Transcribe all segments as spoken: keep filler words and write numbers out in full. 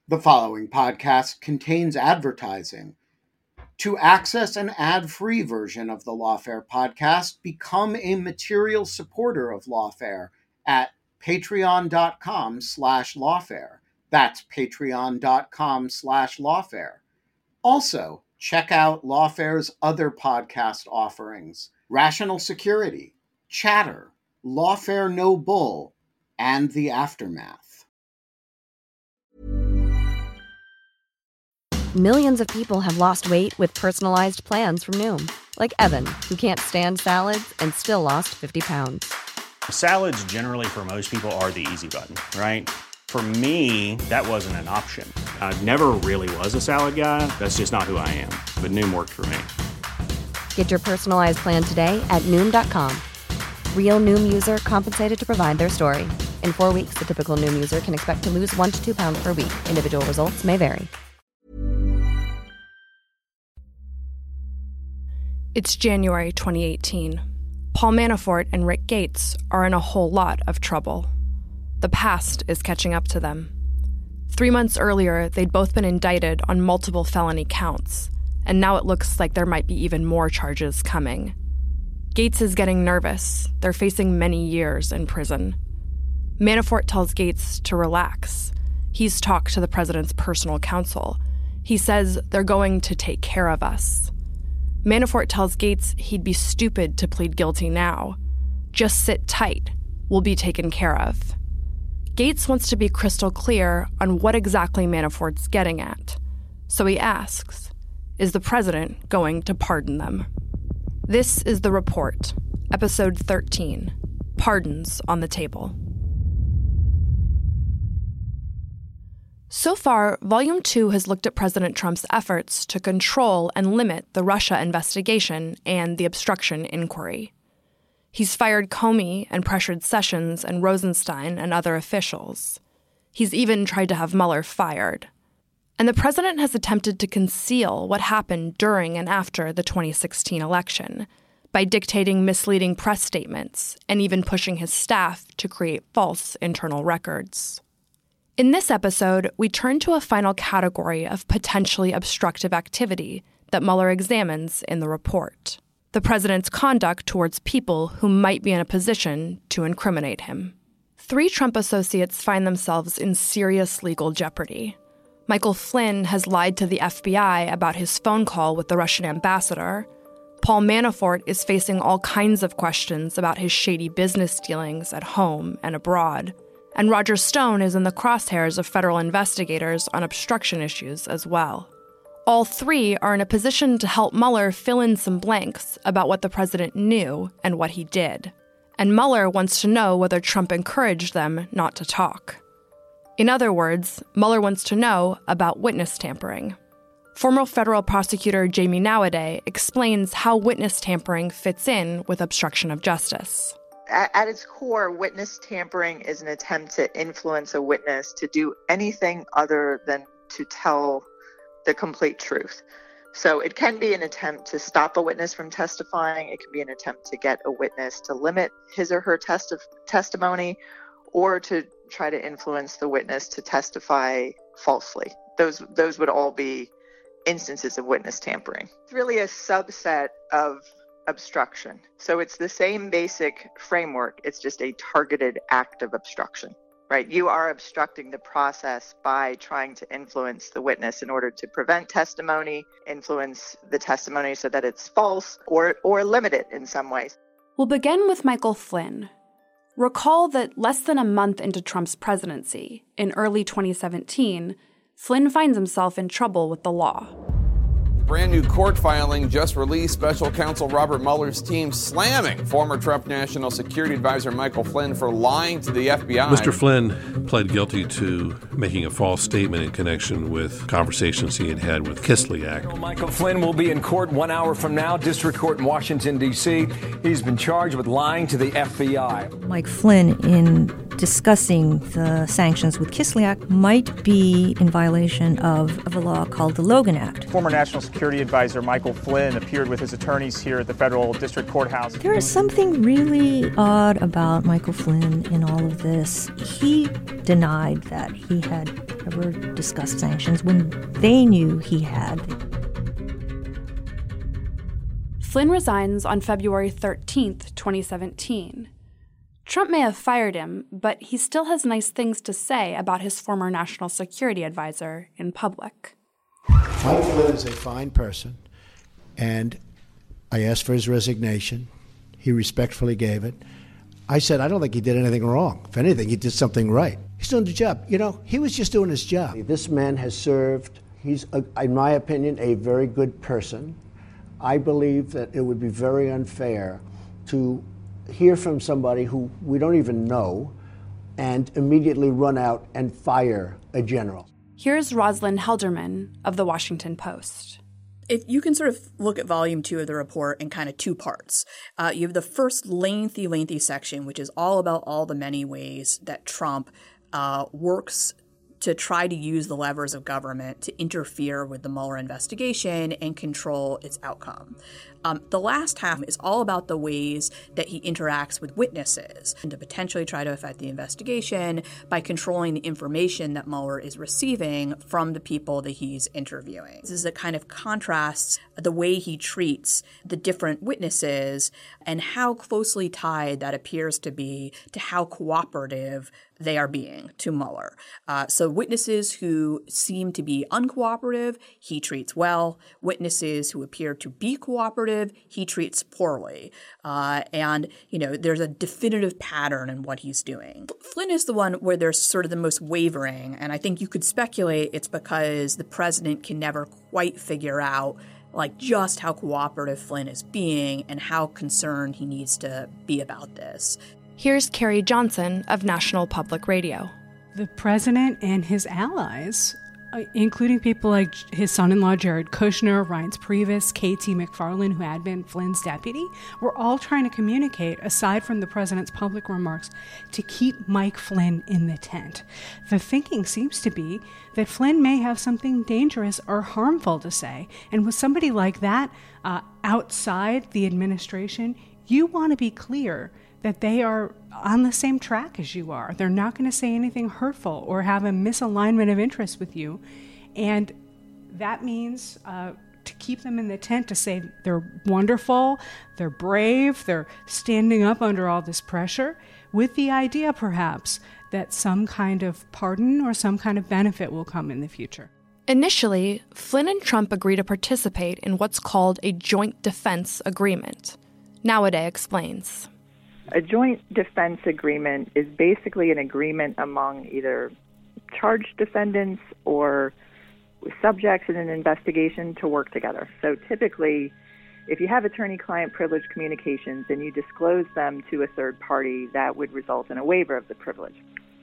The following podcast contains advertising. To access an ad-free version of the Lawfare podcast, become a material supporter of Lawfare at patreon.com slash lawfare. That's patreon.com slash lawfare. Also, check out Lawfare's other podcast offerings: Rational Security, Chatter, Lawfare No Bull, and The Aftermath. Millions of people have lost weight with personalized plans from Noom. Like Evan, who can't stand salads and still lost fifty pounds. Salads generally for most people are the easy button, right? For me, that wasn't an option. I never really was a salad guy. That's just not who I am. But Noom worked for me. Get your personalized plan today at Noom dot com. Real Noom user compensated to provide their story. In four weeks, the typical Noom user can expect to lose one to two pounds per week. Individual results may vary. It's January twenty eighteen. Paul Manafort and Rick Gates are in a whole lot of trouble. The past is catching up to them. Three months earlier, they'd both been indicted on multiple felony counts, and now it looks like there might be even more charges coming. Gates is getting nervous. They're facing many years in prison. Manafort tells Gates to relax. He's talked to the president's personal counsel. He says they're going to take care of us. Manafort tells Gates he'd be stupid to plead guilty now. Just sit tight. We'll be taken care of. Gates wants to be crystal clear on what exactly Manafort's getting at. So he asks, is the president going to pardon them? This is The Report, Episode thirteen, Pardons on the Table. So far, Volume two has looked at President Trump's efforts to control and limit the Russia investigation and the obstruction inquiry. He's fired Comey and pressured Sessions and Rosenstein and other officials. He's even tried to have Mueller fired. And the president has attempted to conceal what happened during and after the twenty sixteen election by dictating misleading press statements and even pushing his staff to create false internal records. In this episode, we turn to a final category of potentially obstructive activity that Mueller examines in the report: the president's conduct towards people who might be in a position to incriminate him. Three Trump associates find themselves in serious legal jeopardy. Michael Flynn has lied to the F B I about his phone call with the Russian ambassador. Paul Manafort is facing all kinds of questions about his shady business dealings at home and abroad. And Roger Stone is in the crosshairs of federal investigators on obstruction issues as well. All three are in a position to help Mueller fill in some blanks about what the president knew and what he did. And Mueller wants to know whether Trump encouraged them not to talk. In other words, Mueller wants to know about witness tampering. Former federal prosecutor Jamie Nawaday explains how witness tampering fits in with obstruction of justice. At, at its core, witness tampering is an attempt to influence a witness to do anything other than to tell the complete truth. So it can be an attempt to stop a witness from testifying. It can be an attempt to get a witness to limit his or her testi- testimony, or to try to influence the witness to testify falsely. Those those would all be instances of witness tampering. It's really a subset of obstruction. So it's the same basic framework. It's just a targeted act of obstruction, right? You are obstructing the process by trying to influence the witness in order to prevent testimony, influence the testimony so that it's false, or or limit it in some ways. We'll begin with Michael Flynn. Recall that less than a month into Trump's presidency, in early twenty seventeen, Flynn finds himself in trouble with the law. Brand new court filing just released. Special counsel Robert Mueller's team slamming former Trump National Security Advisor Michael Flynn for lying to the F B I. Mister Flynn pled guilty to making a false statement in connection with conversations he had had with Kislyak. Michael Flynn will be in court one hour from now, district court in Washington, D C He's been charged with lying to the F B I. Mike Flynn, in discussing the sanctions with Kislyak might be in violation of, of a law called the Logan Act. Former National Security Advisor Michael Flynn appeared with his attorneys here at the Federal District Courthouse. There is something really odd about Michael Flynn in all of this. He denied that he had ever discussed sanctions when they knew he had. Flynn resigns on February thirteenth, twenty seventeen. Trump may have fired him, but he still has nice things to say about his former national security advisor in public. Mike Flynn is a fine person, and I asked for his resignation. He respectfully gave it. I said, I don't think he did anything wrong. If anything, he did something right. He's doing the job. You know, he was just doing his job. This man has served, he's, a, in my opinion, a very good person. I believe that it would be very unfair to hear from somebody who we don't even know and immediately run out and fire a general. Here's Rosalind Helderman of The Washington Post. If you can sort of look at volume two of the report in kind of two parts. Uh, you have the first lengthy, lengthy section, which is all about all the many ways that Trump uh, works to try to use the levers of government to interfere with the Mueller investigation and control its outcome. Um, the last half is all about the ways that he interacts with witnesses and to potentially try to affect the investigation by controlling the information that Mueller is receiving from the people that he's interviewing. This is a kind of contrasts the way he treats the different witnesses and how closely tied that appears to be to how cooperative they are being to Mueller. Uh, so witnesses who seem to be uncooperative, he treats well. Witnesses who appear to be cooperative, he treats poorly. Uh, and, you know, there's a definitive pattern in what he's doing. Flynn is the one where there's sort of the most wavering, and I think you could speculate it's because the president can never quite figure out like just how cooperative Flynn is being and how concerned he needs to be about this. Here's Carrie Johnson of National Public Radio. The president and his allies, uh, including people like his son-in-law Jared Kushner, Reince Priebus, K T McFarland, who had been Flynn's deputy, were all trying to communicate, aside from the president's public remarks, to keep Mike Flynn in the tent. The thinking seems to be that Flynn may have something dangerous or harmful to say, and with somebody like that uh, outside the administration, you want to be clear that they are on the same track as you are. They're not going to say anything hurtful or have a misalignment of interest with you. And that means uh, to keep them in the tent, to say they're wonderful, they're brave, they're standing up under all this pressure, with the idea perhaps that some kind of pardon or some kind of benefit will come in the future. Initially, Flynn and Trump agree to participate in what's called a joint defense agreement. Nowadays explains. A joint defense agreement is basically an agreement among either charged defendants or subjects in an investigation to work together. So typically, if you have attorney-client privilege communications and you disclose them to a third party, that would result in a waiver of the privilege.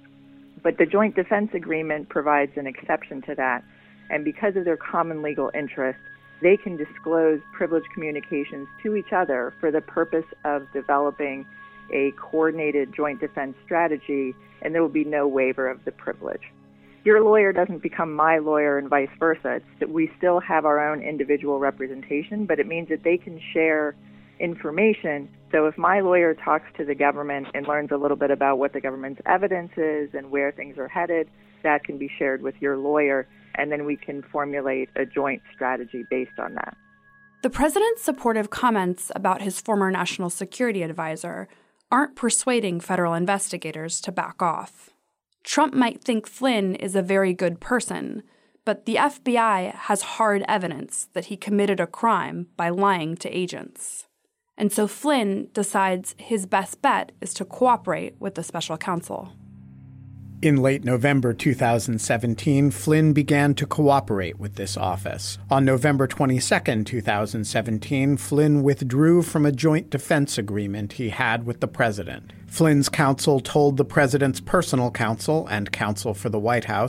But the joint defense agreement provides an exception to that, and because of their common legal interest, they can disclose privileged communications to each other for the purpose of developing a coordinated joint defense strategy, and there will be no waiver of the privilege. Your lawyer doesn't become my lawyer and vice versa. It's that we still have our own individual representation, but it means that they can share information. So if my lawyer talks to the government and learns a little bit about what the government's evidence is and where things are headed, that can be shared with your lawyer, and then we can formulate a joint strategy based on that. The president's supportive comments about his former national security advisor aren't persuading federal investigators to back off. Trump might think Flynn is a very good person, but the F B I has hard evidence that he committed a crime by lying to agents. And so Flynn decides his best bet is to cooperate with the special counsel. In late November two thousand seventeen, Flynn began to cooperate with this office. On November twenty-second, two thousand seventeen, Flynn withdrew from a joint defense agreement he had with the president. Flynn's counsel told the president's personal counsel and counsel for the White House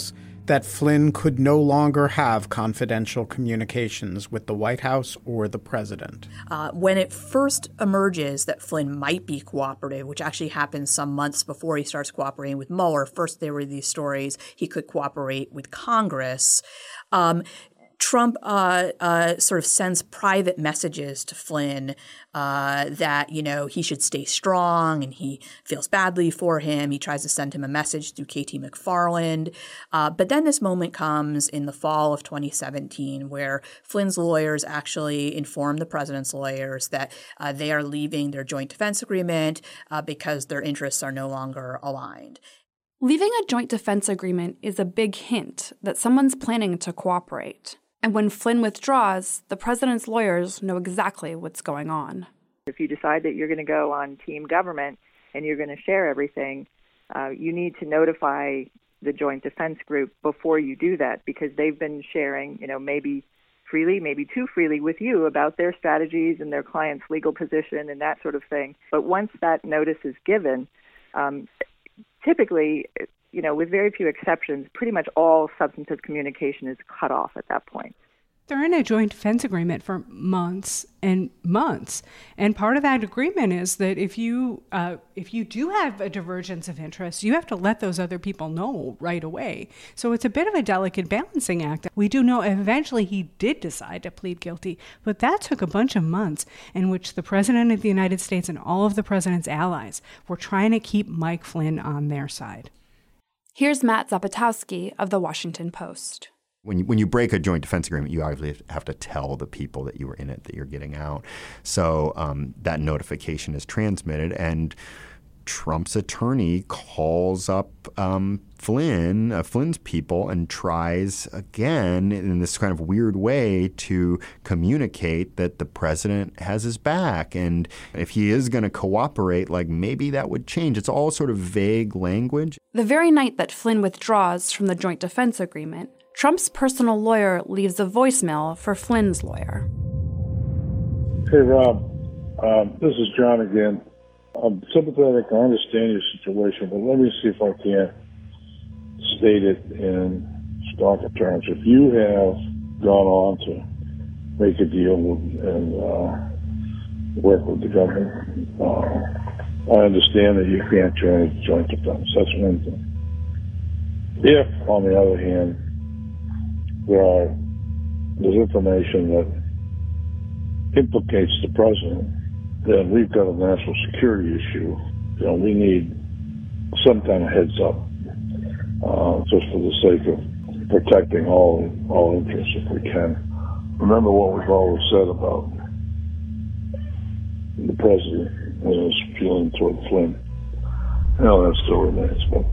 that Flynn could no longer have confidential communications with the White House or the president. Uh, when it first emerges that Flynn might be cooperative, which actually happens some months before he starts cooperating with Mueller, first there were these stories he could cooperate with Congress. Um, Trump uh, uh, sort of sends private messages to Flynn uh, that, you know, he should stay strong and he feels badly for him. He tries to send him a message through K T McFarland. Uh, but then this moment comes in the fall of twenty seventeen where Flynn's lawyers actually inform the president's lawyers that uh, they are leaving their joint defense agreement uh, because their interests are no longer aligned. Leaving a joint defense agreement is a big hint that someone's planning to cooperate. And when Flynn withdraws, the president's lawyers know exactly what's going on. If you decide that you're going to go on team government and you're going to share everything, uh, you need to notify the Joint Defense Group before you do that, because they've been sharing, you know, maybe freely, maybe too freely with you about their strategies and their client's legal position and that sort of thing. But once that notice is given, um, typically, you know, with very few exceptions, pretty much all substantive communication is cut off at that point. They're in a joint defense agreement for months and months. And part of that agreement is that if you uh, if you do have a divergence of interest, you have to let those other people know right away. So it's a bit of a delicate balancing act. We do know eventually he did decide to plead guilty, but that took a bunch of months in which the President of the United States and all of the President's allies were trying to keep Mike Flynn on their side. Here's Matt Zapotowski of The Washington Post. When you, when you break a joint defense agreement, you obviously have to tell the people that you were in it that you're getting out. So um, that notification is transmitted, and Trump's attorney calls up um, Flynn, uh, Flynn's people, and tries again in this kind of weird way to communicate that the president has his back. And if he is going to cooperate, like maybe that would change. It's all sort of vague language. The very night that Flynn withdraws from the joint defense agreement, Trump's personal lawyer leaves a voicemail for Flynn's lawyer. Hey, Rob. Um, this is John again. I'm sympathetic. I understand your situation, but let me see if I can state it in starker terms. If you have gone on to make a deal with, and uh, work with the government, uh, I understand that you can't join joint defense. That's one thing. If, on the other hand, there are there's information that implicates the president, then we've got a national security issue. You know, we need some kind of heads up, uh, just for the sake of protecting all all interests if we can. Remember what we've always said about the president and his feeling toward Flynn. You know, that still remains, but.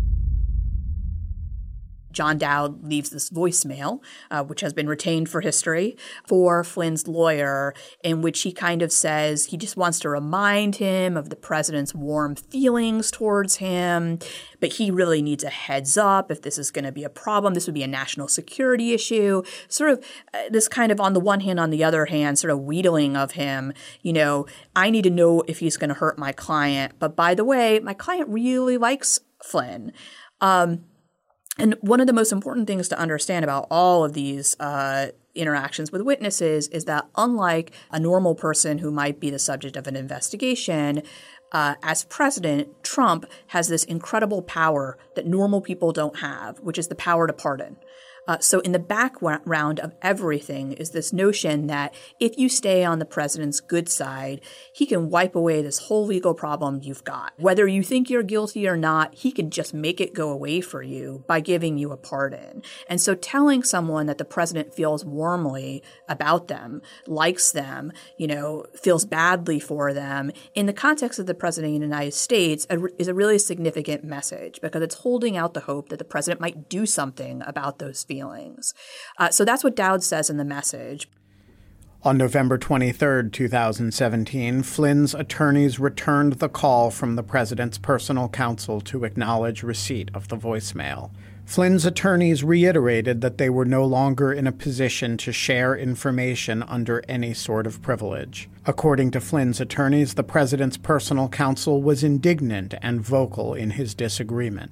John Dowd leaves this voicemail, uh, which has been retained for history, for Flynn's lawyer, in which he kind of says he just wants to remind him of the president's warm feelings towards him, but he really needs a heads up if this is going to be a problem. This would be a national security issue. Sort of uh, this kind of on the one hand, on the other hand, sort of wheedling of him. You know, I need to know if he's going to hurt my client. But by the way, my client really likes Flynn. Um, And one of the most important things to understand about all of these uh, interactions with witnesses is that unlike a normal person who might be the subject of an investigation, uh, as president, Trump has this incredible power that normal people don't have, which is the power to pardon. Uh, so in the background of everything is this notion that if you stay on the president's good side, he can wipe away this whole legal problem you've got. Whether you think you're guilty or not, he can just make it go away for you by giving you a pardon. And so telling someone that the president feels warmly about them, likes them, you know, feels badly for them, in the context of the president of the United States is a really significant message, because it's holding out the hope that the president might do something about those feelings. Feelings. Uh, so that's what Dowd says in the message. On November twenty-third, twenty seventeen, Flynn's attorneys returned the call from the president's personal counsel to acknowledge receipt of the voicemail. Flynn's attorneys reiterated that they were no longer in a position to share information under any sort of privilege. According to Flynn's attorneys, the president's personal counsel was indignant and vocal in his disagreement.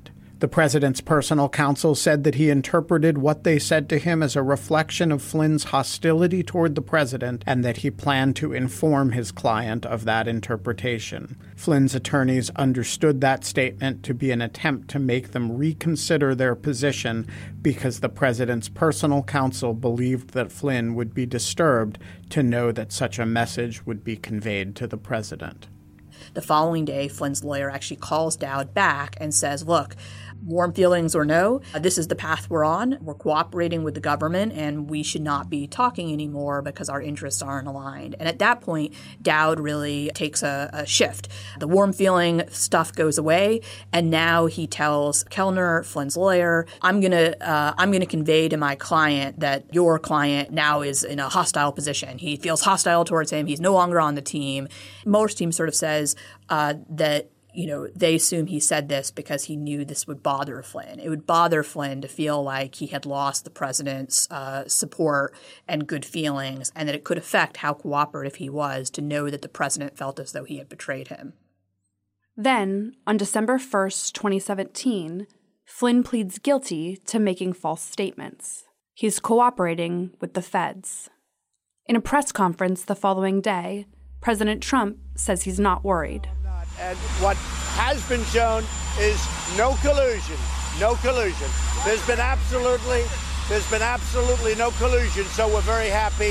The president's personal counsel said that he interpreted what they said to him as a reflection of Flynn's hostility toward the president and that he planned to inform his client of that interpretation. Flynn's attorneys understood that statement to be an attempt to make them reconsider their position because the president's personal counsel believed that Flynn would be disturbed to know that such a message would be conveyed to the president. The following day, Flynn's lawyer actually calls Dowd back and says, look, warm feelings or no, this is the path we're on. We're cooperating with the government, and we should not be talking anymore because our interests aren't aligned. And at that point, Dowd really takes a, a shift. The warm feeling stuff goes away, and now he tells Kellner, Flynn's lawyer, I'm going to uh, I'm going to convey to my client that your client now is in a hostile position. He feels hostile towards him. He's no longer on the team. Mueller's team sort of says uh, that you know, they assume he said this because he knew this would bother Flynn. It would bother Flynn to feel like he had lost the president's uh, support and good feelings, and that it could affect how cooperative he was to know that the president felt as though he had betrayed him. Then, on December first, twenty seventeen, Flynn pleads guilty to making false statements. He's cooperating with the feds. In a press conference the following day, President Trump says he's not worried. And what has been shown is no collusion, no collusion. There's been absolutely, there's been absolutely no collusion, so we're very happy.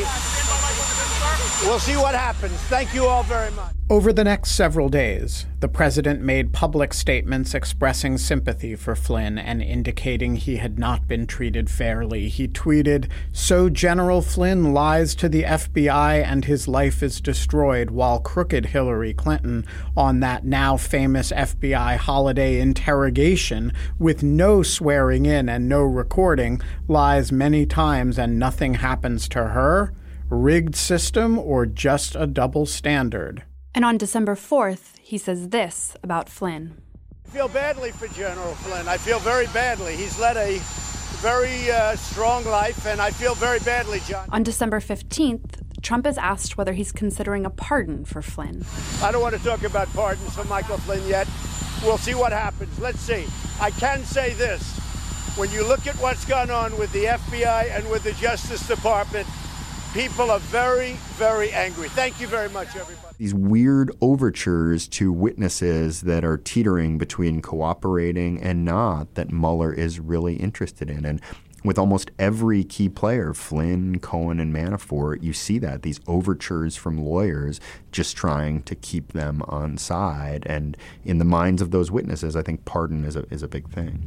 We'll see what happens. Thank you all very much. Over the next several days, the president made public statements expressing sympathy for Flynn and indicating he had not been treated fairly. He tweeted, "So General Flynn lies to the F B I and his life is destroyed, while crooked Hillary Clinton on that now famous F B I holiday interrogation with no swearing in and no recording lies many times and nothing happens to her. Rigged system or just a double standard?" And on December fourth, he says this about Flynn. I feel badly for General Flynn. I feel very badly. He's led a very uh, strong life, and I feel very badly, John. On December fifteenth, Trump is asked whether he's considering a pardon for Flynn. I don't want to talk about pardons for Michael Flynn yet. We'll see what happens. Let's see. I can say this. When you look at what's gone on with the F B I and with the Justice Department, people are very, very angry. Thank you very much, everybody. These weird overtures to witnesses that are teetering between cooperating and not that Mueller is really interested in. And with almost every key player, Flynn, Cohen, and Manafort, you see that, these overtures from lawyers just trying to keep them on side. And in the minds of those witnesses, I think pardon is a, is a big thing.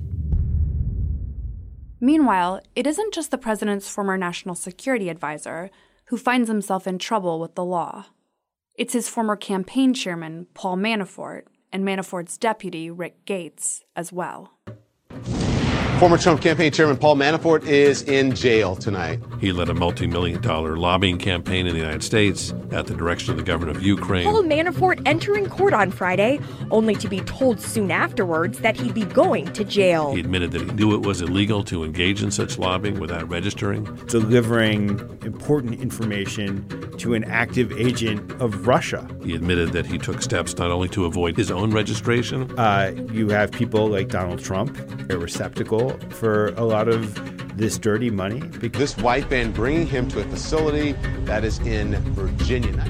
Meanwhile, it isn't just the president's former national security advisor who finds himself in trouble with the law. It's his former campaign chairman, Paul Manafort, and Manafort's deputy, Rick Gates, as well. Former Trump campaign chairman Paul Manafort is in jail tonight. He led a multi-million dollar lobbying campaign in the United States at the direction of the government of Ukraine. Paul Manafort entering court on Friday, only to be told soon afterwards that he'd be going to jail. He admitted that he knew it was illegal to engage in such lobbying without registering. Delivering important information to an active agent of Russia. He admitted that he took steps not only to avoid his own registration. Uh, you have people like Donald Trump, a receptacle for a lot of this dirty money. This white van bringing him to a facility that is in Virginia.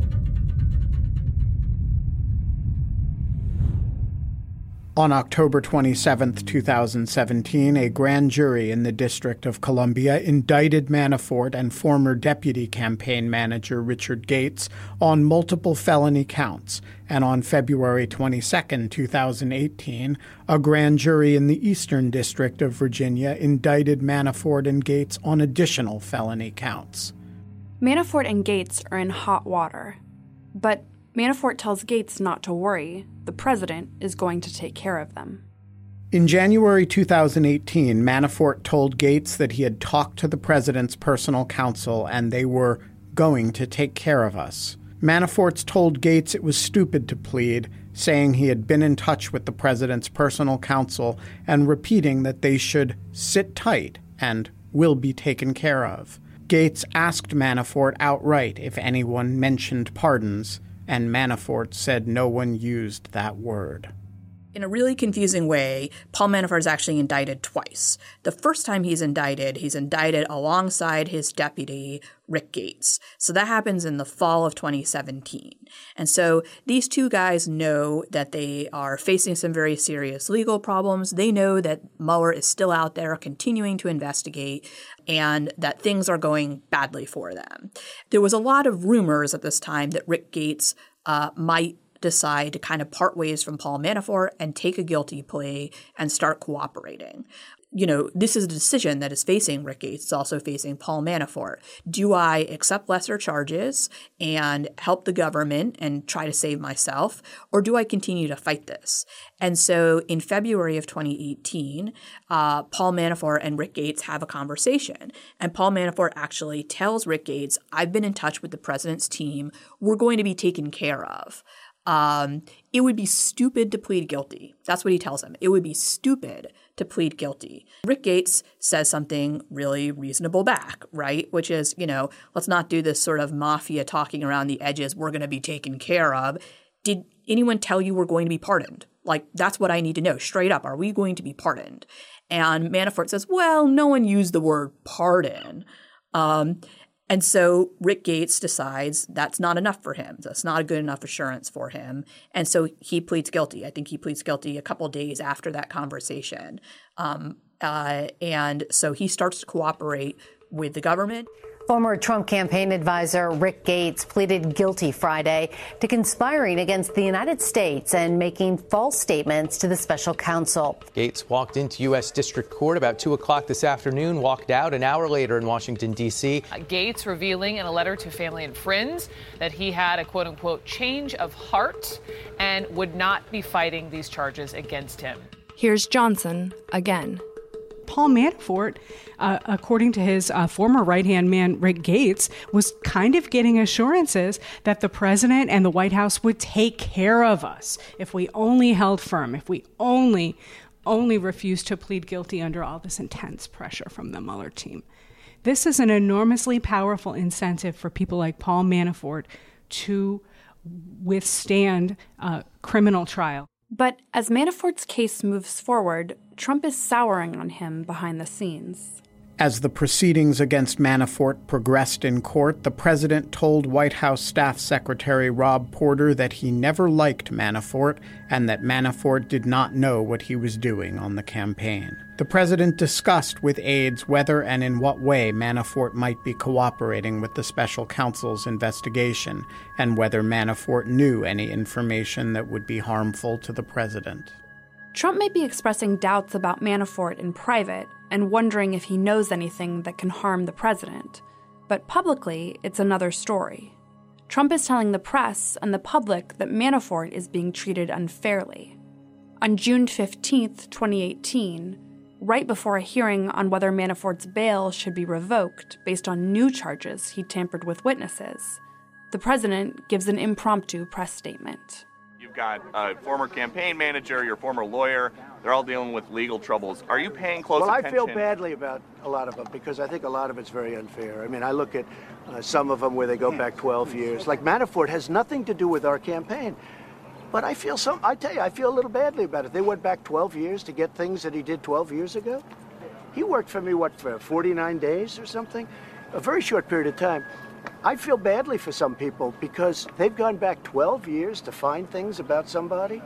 On October twenty-seventh, twenty seventeen, a grand jury in the District of Columbia indicted Manafort and former deputy campaign manager Richard Gates on multiple felony counts. And on February twenty-second, twenty eighteen, a grand jury in the Eastern District of Virginia indicted Manafort and Gates on additional felony counts. Manafort and Gates are in hot water. But Manafort tells Gates not to worry. The president is going to take care of them. In January twenty eighteen, Manafort told Gates that he had talked to the president's personal counsel and they were going to take care of us. Manafort's told Gates it was stupid to plead, saying he had been in touch with the president's personal counsel and repeating that they should sit tight and will be taken care of. Gates asked Manafort outright if anyone mentioned pardons, and Manafort said no one used that word. In a really confusing way, Paul Manafort is actually indicted twice. The first time he's indicted, he's indicted alongside his deputy, Rick Gates. So that happens in the fall of twenty seventeen. And so these two guys know that they are facing some very serious legal problems. They know that Mueller is still out there continuing to investigate and that things are going badly for them. There was a lot of rumors at this time that Rick Gates uh, might decide to kind of part ways from Paul Manafort and take a guilty plea and start cooperating. You know, this is a decision that is facing Rick Gates. It's also facing Paul Manafort. Do I accept lesser charges and help the government and try to save myself, or do I continue to fight this? And so in February of twenty eighteen, uh, Paul Manafort and Rick Gates have a conversation. And Paul Manafort actually tells Rick Gates, I've been in touch with the president's team. We're going to be taken care of. Um, it would be stupid to plead guilty. That's what he tells him. It would be stupid to plead guilty. Rick Gates says something really reasonable back, right? Which is, you know, let's not do this sort of mafia talking around the edges. We're going to be taken care of. Did anyone tell you we're going to be pardoned? Like, that's what I need to know straight up. Are we going to be pardoned? And Manafort says, well, no one used the word pardon. Um, And so Rick Gates decides that's not enough for him. That's not a good enough assurance for him. And so he pleads guilty. I think he pleads guilty a couple days after that conversation. Um, uh, and so he starts to cooperate with the government. Former Trump campaign advisor Rick Gates pleaded guilty Friday to conspiring against the United States and making false statements to the special counsel. Gates walked into U S District Court about two o'clock this afternoon, walked out an hour later in Washington, D C. Gates revealing in a letter to family and friends that he had a quote-unquote change of heart and would not be fighting these charges against him. Here's Johnson again. Paul Manafort, uh, according to his uh, former right-hand man, Rick Gates, was kind of getting assurances that the president and the White House would take care of us if we only held firm, if we only, only refused to plead guilty under all this intense pressure from the Mueller team. This is an enormously powerful incentive for people like Paul Manafort to withstand a criminal trial. But as Manafort's case moves forward, Trump is souring on him behind the scenes. As the proceedings against Manafort progressed in court, the president told White House Staff Secretary Rob Porter that he never liked Manafort and that Manafort did not know what he was doing on the campaign. The president discussed with aides whether and in what way Manafort might be cooperating with the special counsel's investigation and whether Manafort knew any information that would be harmful to the president. Trump may be expressing doubts about Manafort in private and wondering if he knows anything that can harm the president. But publicly, it's another story. Trump is telling the press and the public that Manafort is being treated unfairly. On June fifteenth, twenty eighteen, right before a hearing on whether Manafort's bail should be revoked based on new charges he tampered with witnesses, the president gives an impromptu press statement. You've got a former campaign manager, your former lawyer. They're all dealing with legal troubles. Are you paying close well, attention? Well, I feel badly about a lot of them because I think a lot of it's very unfair. I mean, I look at uh, some of them where they go back twelve years. Like Manafort has nothing to do with our campaign. But I feel some, I tell you, I feel a little badly about it. They went back twelve years to get things that he did twelve years ago. He worked for me, what, for forty-nine days or something? A very short period of time. I feel badly for some people because they've gone back twelve years to find things about somebody,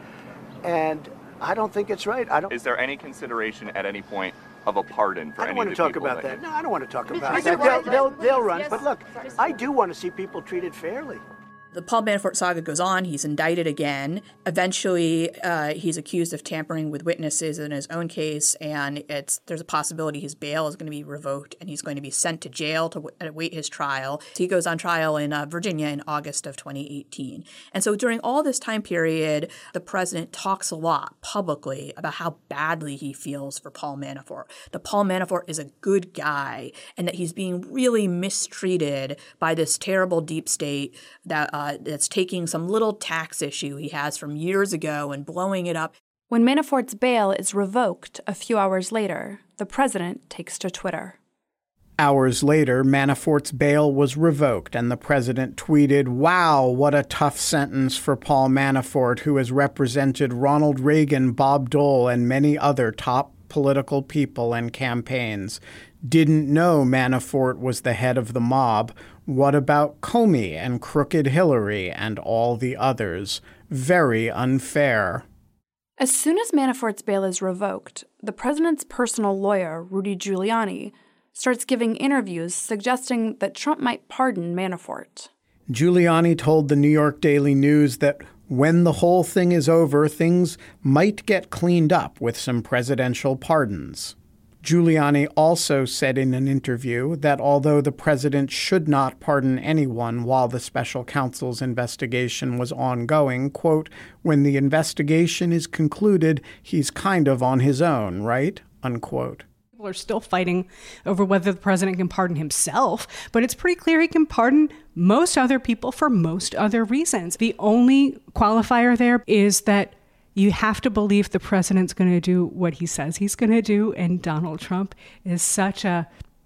and I don't think it's right. I don't. Is there any consideration at any point of a pardon for I don't any want of to the talk people about that? that. No, I don't want to talk about Is that. it right? They'll, they'll, they'll run. But look, I do want to see people treated fairly. The Paul Manafort saga goes on. He's indicted again. Eventually, uh, he's accused of tampering with witnesses in his own case, and it's there's a possibility his bail is going to be revoked, and he's going to be sent to jail to w- await his trial. So he goes on trial in uh, Virginia in August of twenty eighteen. And so during all this time period, the president talks a lot publicly about how badly he feels for Paul Manafort. That Paul Manafort is a good guy, and that he's being really mistreated by this terrible deep state that uh, Uh, that's taking some little tax issue he has from years ago and blowing it up. When Manafort's bail is revoked a few hours later, the president takes to Twitter. Hours later, Manafort's bail was revoked, and the president tweeted, "Wow, what a tough sentence for Paul Manafort, who has represented Ronald Reagan, Bob Dole, and many other top political people and campaigns. Didn't know Manafort was the head of the mob. What about Comey and Crooked Hillary and all the others? Very unfair." As soon as Manafort's bail is revoked, the president's personal lawyer, Rudy Giuliani, starts giving interviews suggesting that Trump might pardon Manafort. Giuliani told the New York Daily News that when the whole thing is over, things might get cleaned up with some presidential pardons. Giuliani also said in an interview that although the president should not pardon anyone while the special counsel's investigation was ongoing, quote, "when the investigation is concluded, he's kind of on his own, right?" unquote. People are still fighting over whether the president can pardon himself, but it's pretty clear he can pardon most other people for most other reasons. The only qualifier there is that you have to believe the president's going to do what he says he's going to do, and Donald Trump is such a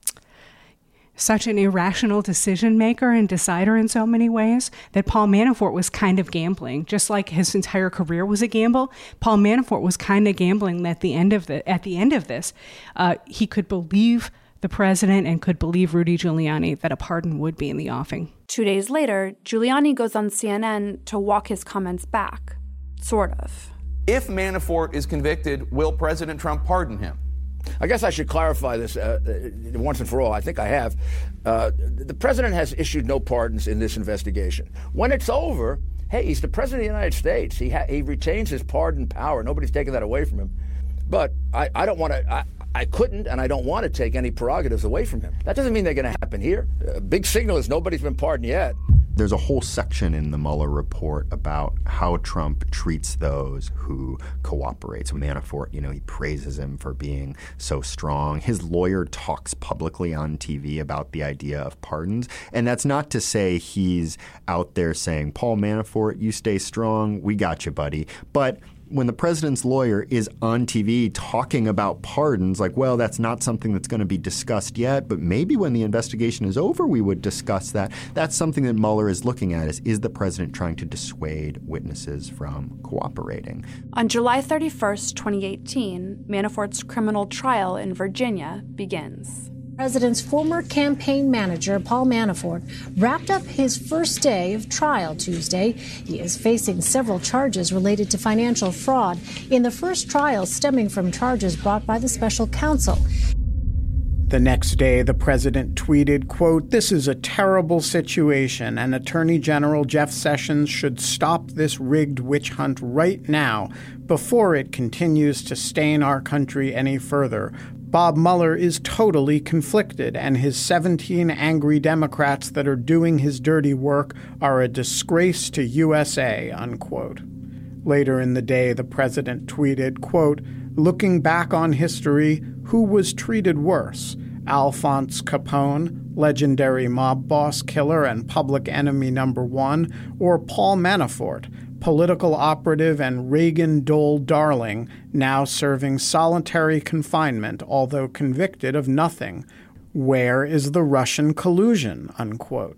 such an irrational decision maker and decider in so many ways that Paul Manafort was kind of gambling, just like his entire career was a gamble. Paul Manafort was kind of gambling that at the end of the at the end of this, uh, he could believe the president and could believe Rudy Giuliani that a pardon would be in the offing. Two days later, Giuliani goes on C N N to walk his comments back, sort of. If Manafort is convicted, will President Trump pardon him? I guess I should clarify this uh, once and for all. I think I have. Uh, the president has issued no pardons in this investigation. When it's over, hey, he's the president of the United States. He ha- he retains his pardon power. Nobody's taking that away from him. But I, I don't want to. I, I couldn't, and I don't want to take any prerogatives away from him. That doesn't mean they're going to happen here. Uh, big signal is nobody's been pardoned yet. There's a whole section in the Mueller report about how Trump treats those who cooperate. So Manafort, you know, he praises him for being so strong. His lawyer talks publicly on T V about the idea of pardons. And that's not to say he's out there saying, Paul Manafort, you stay strong. We got you, buddy. But when the president's lawyer is on T V talking about pardons, like, well, that's not something that's going to be discussed yet, but maybe when the investigation is over, we would discuss that. That's something that Mueller is looking at is, is the president trying to dissuade witnesses from cooperating? On July thirty-first, twenty eighteen, Manafort's criminal trial in Virginia begins. President's former campaign manager, Paul Manafort, wrapped up his first day of trial Tuesday. He is facing several charges related to financial fraud in the first trial stemming from charges brought by the special counsel. The next day, the president tweeted, quote, "This is a terrible situation, and Attorney General Jeff Sessions should stop this rigged witch hunt right now before it continues to stain our country any further. Bob Mueller is totally conflicted, and his seventeen angry Democrats that are doing his dirty work are a disgrace to U S A, unquote. Later in the day, the president tweeted, quote, "Looking back on history, who was treated worse? Alphonse Capone, legendary mob boss, killer, and public enemy number one, or Paul Manafort, political operative and Reagan Dole darling, now serving solitary confinement, although convicted of nothing? Where is the Russian collusion?" unquote.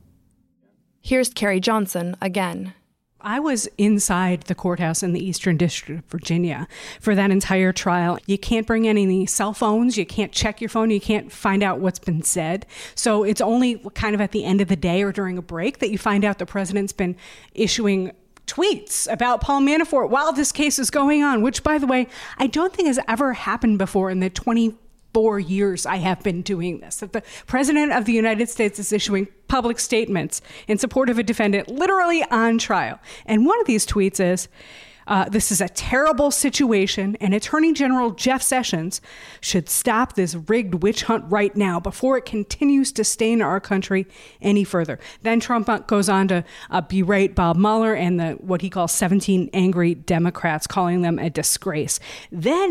Here's Carrie Johnson again. I was inside the courthouse in the Eastern District of Virginia for that entire trial. You can't bring any cell phones. You can't check your phone. You can't find out what's been said. So it's only kind of at the end of the day or during a break that you find out the president's been issuing tweets about Paul Manafort while this case is going on, which, by the way, I don't think has ever happened before in the twenty-four years I have been doing this, that the president of the United States is issuing public statements in support of a defendant literally on trial. And one of these tweets is, uh, this is a terrible situation, and Attorney General Jeff Sessions should stop this rigged witch hunt right now before it continues to stain our country any further. Then Trump goes on to uh, berate Bob Mueller and the what he calls seventeen angry Democrats, calling them a disgrace. Then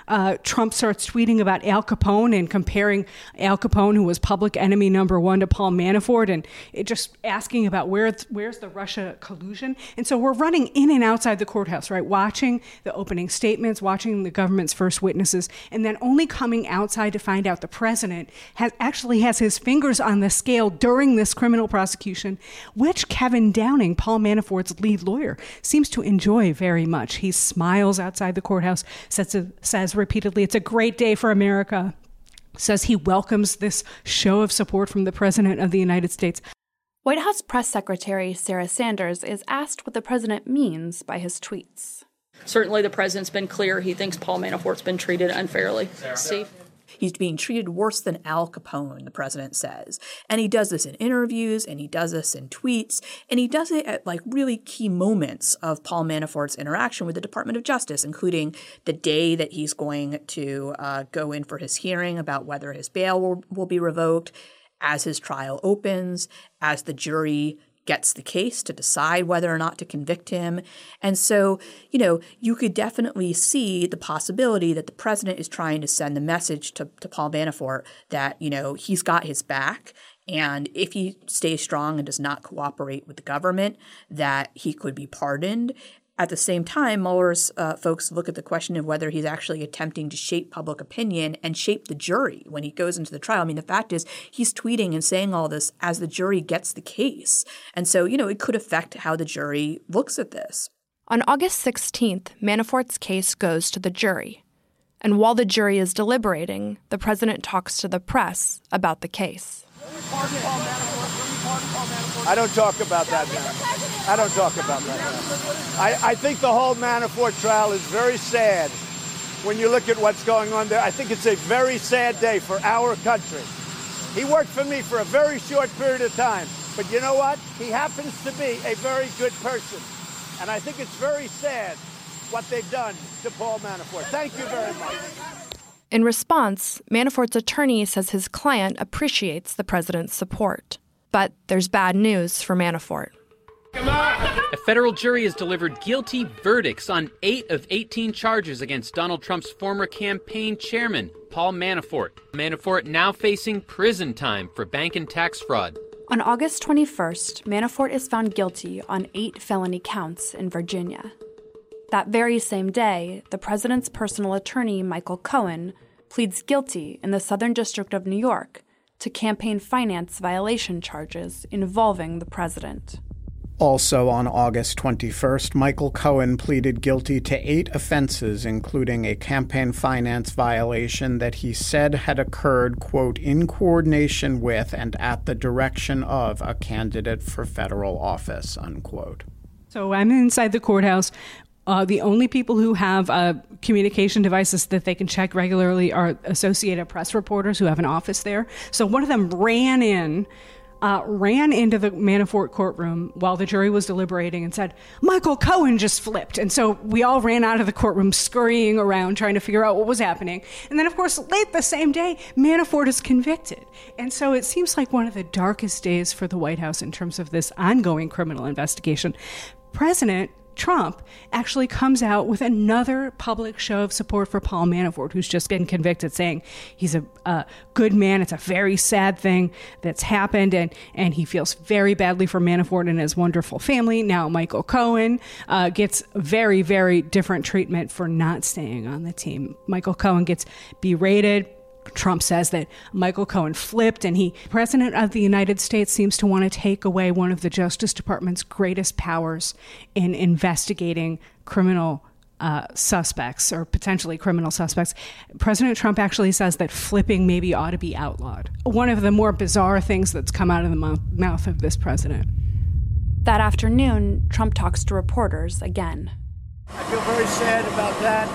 uh, Trump starts tweeting about Al Capone and comparing Al Capone, who was public enemy number one, to Paul Manafort, and it just asking about where where's the Russia collusion. And so we're running in and outside the courthouse, right, watching the opening statements, watching the government's first witnesses, and then only coming outside to find out the president has actually has his fingers on the scale during this criminal prosecution, which Kevin Downing, Paul Manafort's lead lawyer, seems to enjoy very much. He smiles outside the courthouse, says, says repeatedly, it's a great day for America, says he welcomes this show of support from the President of the United States. White House Press Secretary Sarah Sanders is asked what the president means by his tweets. Certainly the president's been clear he thinks Paul Manafort's been treated unfairly. Steve? He's being treated worse than Al Capone, the president says. And he does this in interviews, and he does this in tweets, and he does it at like really key moments of Paul Manafort's interaction with the Department of Justice, including the day that he's going to uh, go in for his hearing about whether his bail will, will be revoked, as his trial opens, as the jury gets the case to decide whether or not to convict him. And so, you know, you could definitely see the possibility that the president is trying to send the message to, to Paul Manafort that, you know, he's got his back. And if he stays strong and does not cooperate with the government, that he could be pardoned. At the same time, Mueller's uh, folks look at the question of whether he's actually attempting to shape public opinion and shape the jury when he goes into the trial. I mean, the fact is he's tweeting and saying all this as the jury gets the case. And so, you know, it could affect how the jury looks at this. On August sixteenth, Manafort's case goes to the jury. And while the jury is deliberating, the president talks to the press about the case. I don't talk about that now. I don't talk about that now. I, I think the whole Manafort trial is very sad when you look at what's going on there. I think it's a very sad day for our country. He worked for me for a very short period of time, but you know what? He happens to be a very good person. And I think it's very sad what they've done to Paul Manafort. Thank you very much. In response, Manafort's attorney says his client appreciates the president's support. But there's bad news for Manafort. A federal jury has delivered guilty verdicts on eight of eighteen charges against Donald Trump's former campaign chairman, Paul Manafort. Manafort now facing prison time for bank and tax fraud. On August twenty-first, Manafort is found guilty on eight felony counts in Virginia. That very same day, the president's personal attorney, Michael Cohen, pleads guilty in the Southern District of New York to campaign finance violation charges involving the president. Also on August twenty-first, Michael Cohen pleaded guilty to eight offenses, including a campaign finance violation that he said had occurred, quote, in coordination with and at the direction of a candidate for federal office, unquote. So I'm inside the courthouse. Uh, the only people who have uh, communication devices that they can check regularly are Associated Press reporters who have an office there. So one of them ran in, uh, ran into the Manafort courtroom while the jury was deliberating and said, Michael Cohen just flipped. And so we all ran out of the courtroom scurrying around trying to figure out what was happening. And then, of course, late the same day, Manafort is convicted. And so it seems like one of the darkest days for the White House in terms of this ongoing criminal investigation. President Trump actually comes out with another public show of support for Paul Manafort, who's just been convicted, saying he's a, a good man. It's a very sad thing that's happened, and, and he feels very badly for Manafort and his wonderful family. Now Michael Cohen uh, gets very, very different treatment for not staying on the team. Michael Cohen gets berated. Trump says that Michael Cohen flipped, and he, President of the United States, seems to want to take away one of the Justice Department's greatest powers in investigating criminal uh, suspects or potentially criminal suspects. President Trump actually says that flipping maybe ought to be outlawed. One of the more bizarre things that's come out of the mouth, mouth of this president. That afternoon, Trump talks to reporters again. I feel very sad about that.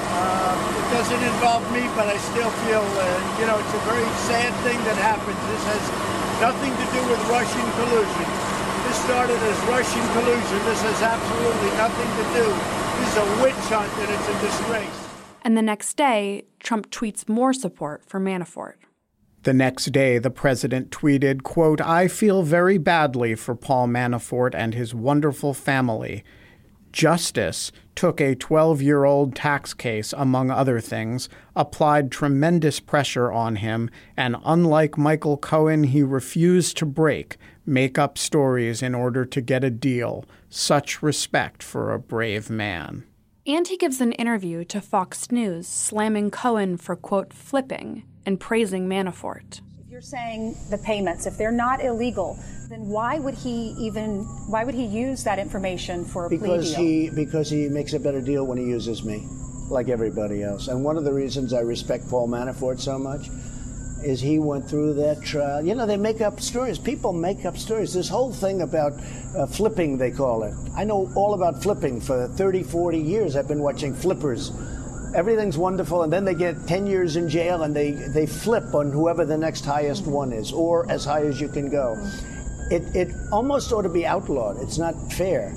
Uh, it doesn't involve me, but I still feel, uh, you know, it's a very sad thing that happens. This has nothing to do with Russian collusion. This started as Russian collusion. This has absolutely nothing to do. This is a witch hunt, and it's a disgrace. And the next day, Trump tweets more support for Manafort. The next day, the president tweeted, quote, I feel very badly for Paul Manafort and his wonderful family. Justice took a twelve-year-old tax case, among other things, applied tremendous pressure on him, and unlike Michael Cohen, he refused to break, make up stories in order to get a deal. Such respect for a brave man. And he gives an interview to Fox News, slamming Cohen for, quote, flipping and praising Manafort. If you're saying the payments, if they're not illegal, then why would he even, why would he use that information for a because plea deal? He, because he makes a better deal when he uses me, like everybody else. And one of the reasons I respect Paul Manafort so much is he went through that trial. You know, they make up stories. People make up stories. This whole thing about uh, flipping, they call it. I know all about flipping. For thirty, forty years, I've been watching flippers. Everything's wonderful, and then they get ten years in jail, and they, they flip on whoever the next highest one is, or as high as you can go. It, it almost ought to be outlawed. It's not fair.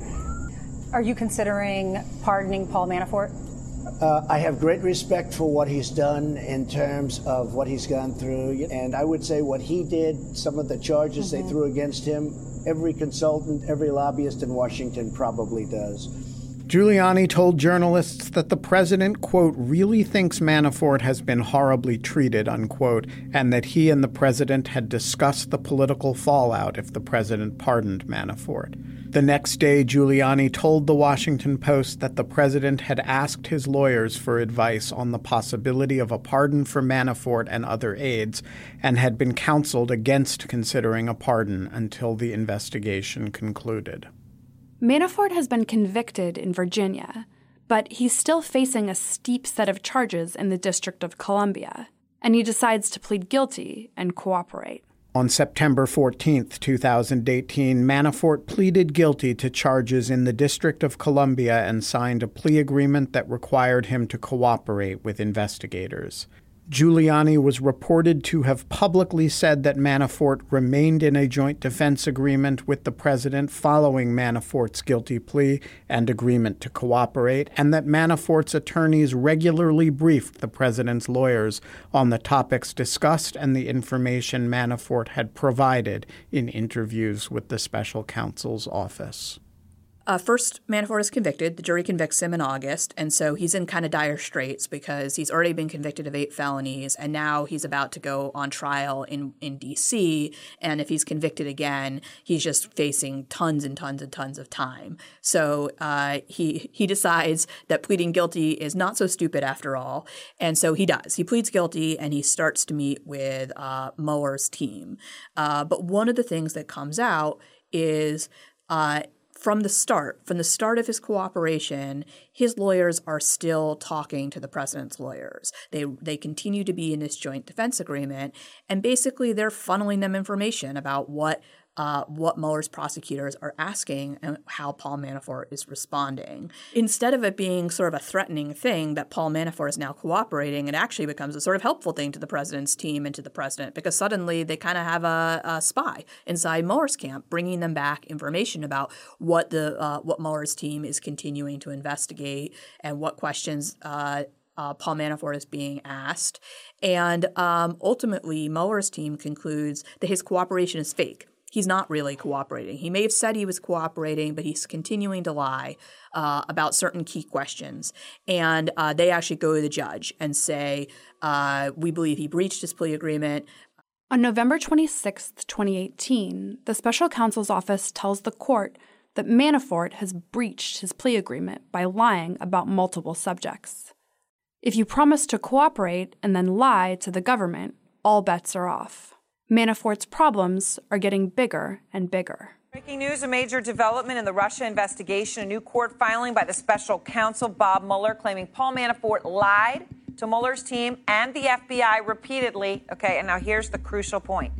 Are you considering pardoning Paul Manafort? Uh, I have great respect for what he's done in terms of what he's gone through. And I would say what he did, some of the charges mm-hmm. they threw against him, every consultant, every lobbyist in Washington probably does. Giuliani told journalists that the president, quote, really thinks Manafort has been horribly treated, unquote, and that he and the president had discussed the political fallout if the president pardoned Manafort. The next day, Giuliani told the Washington Post that the president had asked his lawyers for advice on the possibility of a pardon for Manafort and other aides, and had been counseled against considering a pardon until the investigation concluded. Manafort has been convicted in Virginia, but he's still facing a steep set of charges in the District of Columbia, and he decides to plead guilty and cooperate. On September fourteenth, two thousand eighteen, Manafort pleaded guilty to charges in the District of Columbia and signed a plea agreement that required him to cooperate with investigators. Giuliani was reported to have publicly said that Manafort remained in a joint defense agreement with the president following Manafort's guilty plea and agreement to cooperate, and that Manafort's attorneys regularly briefed the president's lawyers on the topics discussed and the information Manafort had provided in interviews with the special counsel's office. Uh, first, Manafort is convicted. The jury convicts him in August, and so he's in kind of dire straits because he's already been convicted of eight felonies, and now he's about to go on trial in, in D C, and if he's convicted again, he's just facing tons and tons and tons of time. So uh, he he decides that pleading guilty is not so stupid after all, and so he does. He pleads guilty, and he starts to meet with uh, Mueller's team. Uh, but one of the things that comes out is uh, From the start, from the start of his cooperation, his lawyers are still talking to the president's lawyers. They they continue to be in this joint defense agreement, and basically they're funneling them information about what uh, what Mueller's prosecutors are asking and how Paul Manafort is responding. Instead of it being sort of a threatening thing that Paul Manafort is now cooperating, it actually becomes a sort of helpful thing to the president's team and to the president, because suddenly they kind of have a, a spy inside Mueller's camp, bringing them back information about what the uh, what Mueller's team is continuing to investigate and what questions uh, uh, Paul Manafort is being asked. And um, ultimately, Mueller's team concludes that his cooperation is fake. He's not really cooperating. He may have said he was cooperating, but he's continuing to lie uh, about certain key questions. And uh, they actually go to the judge and say, uh, we believe he breached his plea agreement. On November twenty-sixth, twenty eighteen, the special counsel's office tells the court that Manafort has breached his plea agreement by lying about multiple subjects. If you promise to cooperate and then lie to the government, all bets are off. Manafort's problems are getting bigger and bigger. Breaking news, a major development in the Russia investigation. A new court filing by the special counsel, Bob Mueller, claiming Paul Manafort lied to Mueller's team and the F B I repeatedly. Okay, and now here's the crucial point.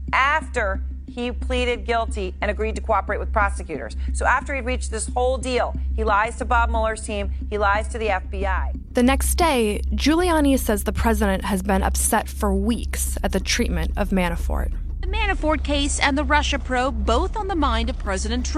After he pleaded guilty and agreed to cooperate with prosecutors. So after he reached this whole deal, he lies to Bob Mueller's team, he lies to the F B I. The next day, Giuliani says the president has been upset for weeks at the treatment of Manafort. The Manafort case and the Russia probe both on the mind of President Trump.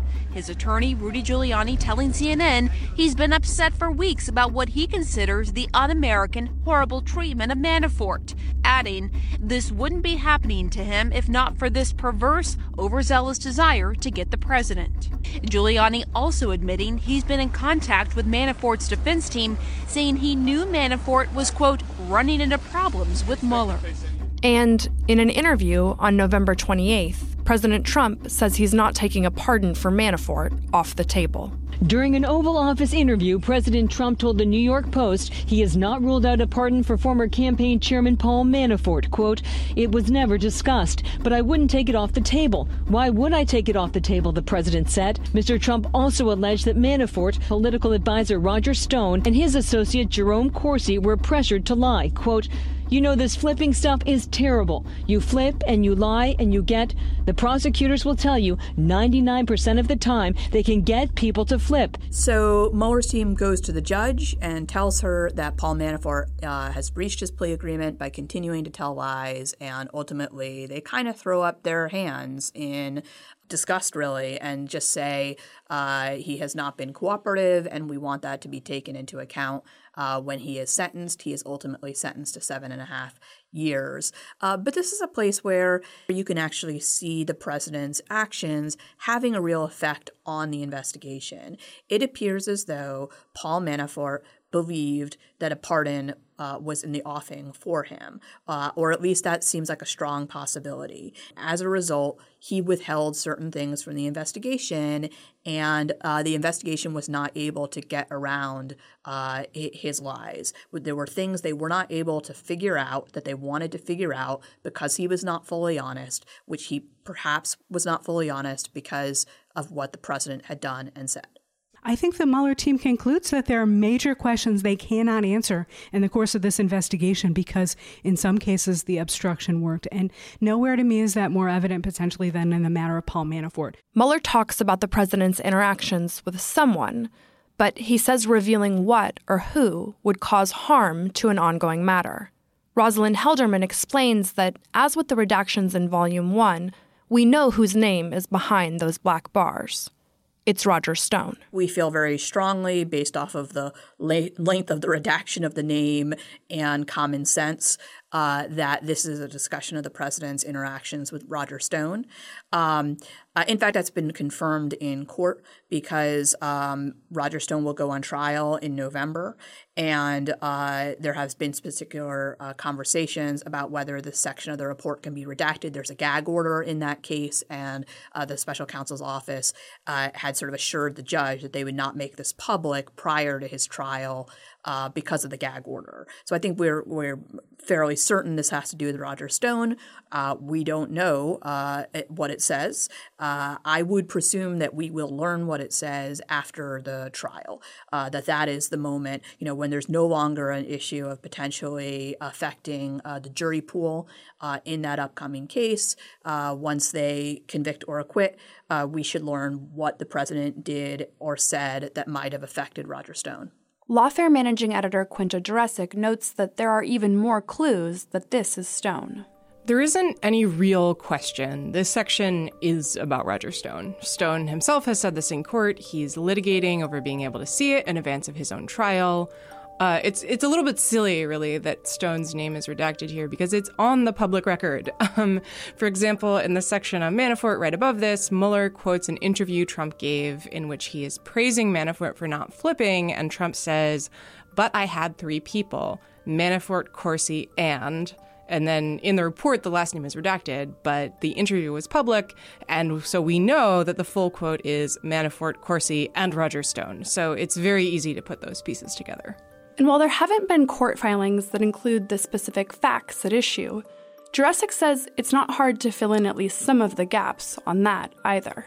His attorney, Rudy Giuliani, telling C N N he's been upset for weeks about what he considers the un-American, horrible treatment of Manafort, adding this wouldn't be happening to him if not for this perverse, overzealous desire to get the president. Giuliani also admitting he's been in contact with Manafort's defense team, saying he knew Manafort was, quote, running into problems with Mueller. And in an interview on November twenty-eighth, President Trump says he's not taking a pardon for Manafort off the table. During an Oval Office interview, President Trump told the New York Post he has not ruled out a pardon for former campaign chairman Paul Manafort. Quote, "It was never discussed, but I wouldn't take it off the table. Why would I take it off the table?" the president said. Mister Trump also alleged that Manafort, political advisor Roger Stone, and his associate Jerome Corsi were pressured to lie. Quote, "You know, this flipping stuff is terrible. You flip and you lie and you get, the prosecutors will tell you ninety-nine percent of the time they can get people to flip." So Mueller's team goes to the judge and tells her that Paul Manafort uh, has breached his plea agreement by continuing to tell lies, and ultimately they kind of throw up their hands in disgust, really, and just say uh, he has not been cooperative, and we want that to be taken into account uh, when he is sentenced. He is ultimately sentenced to seven and a half years. Uh, but this is a place where you can actually see the president's actions having a real effect on the investigation. It appears as though Paul Manafort believed that a pardon uh, was in the offing for him, uh, or at least that seems like a strong possibility. As a result, he withheld certain things from the investigation, and uh, the investigation was not able to get around uh, his lies. There were things they were not able to figure out that they wanted to figure out because he was not fully honest, which he perhaps was not fully honest because of what the president had done and said. I think the Mueller team concludes that there are major questions they cannot answer in the course of this investigation because in some cases the obstruction worked. And nowhere to me is that more evident potentially than in the matter of Paul Manafort. Mueller talks about the president's interactions with someone, but he says revealing what or who would cause harm to an ongoing matter. Rosalind Helderman explains that, as with the redactions in Volume one, we know whose name is behind those black bars. It's Roger Stone. We feel very strongly, based off of the la- length of the redaction of the name and common sense, uh, that this is a discussion of the president's interactions with Roger Stone. Um, uh, in fact, that's been confirmed in court because um, Roger Stone will go on trial in November, and uh, there has been particular uh, conversations about whether this section of the report can be redacted. There's a gag order in that case, and uh, the special counsel's office uh, had sort of assured the judge that they would not make this public prior to his trial uh, because of the gag order. So I think we're we're fairly certain this has to do with Roger Stone. Uh, we don't know uh, what it says. Uh, I would presume that we will learn what it says after the trial, uh, that that is the moment, you know, when there's no longer an issue of potentially affecting uh, the jury pool uh, in that upcoming case. Uh, once they convict or acquit, uh, we should learn what the president did or said that might have affected Roger Stone. Lawfare managing editor Quinta Jurecic notes that there are even more clues that this is Stone. There isn't any real question. This section is about Roger Stone. Stone himself has said this in court. He's litigating over being able to see it in advance of his own trial. Uh, it's it's a little bit silly, really, that Stone's name is redacted here because it's on the public record. Um, for example, in the section on Manafort right above this, Mueller quotes an interview Trump gave in which he is praising Manafort for not flipping, and Trump says, "But I had three people, Manafort, Corsi, and..." And then in the report, the last name is redacted, but the interview was public, and so we know that the full quote is Manafort, Corsi, and Roger Stone. So it's very easy to put those pieces together. And while there haven't been court filings that include the specific facts at issue, Jurecic says it's not hard to fill in at least some of the gaps on that either.